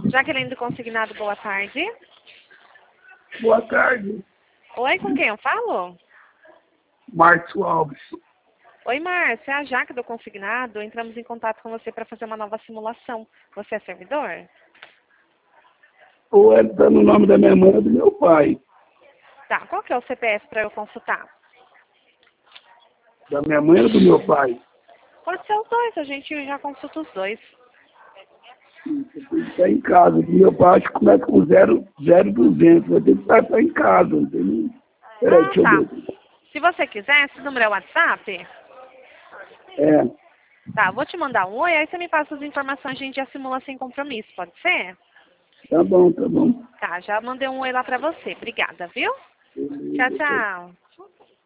Jaqueline do Consignado, boa tarde. Boa tarde, Oi, com quem eu falo? Márcio Alves. Oi, Márcia, é a Jaque do Consignado. Entramos em contato com você para fazer uma nova simulação. Você é servidor? Ou é dando o nome da minha mãe ou do meu pai? Tá, qual que é o CPF para eu consultar? Da minha mãe ou do meu pai? Pode ser os dois, a gente já consulta os dois. Está em casa. Do meu pai acho que começa com 0200. Vai ter que estar em casa, entendeu? Peraí, deixa eu Tá. ver. Se você quiser, esse número é o WhatsApp? É, Tá, vou te mandar um oi, aí você me passa as informações, a gente já simula sem compromisso, pode ser? tá bom, tá bom. Tá, já mandei um oi lá pra você. Obrigada, viu? Tchau, Beleza, tá. tchau.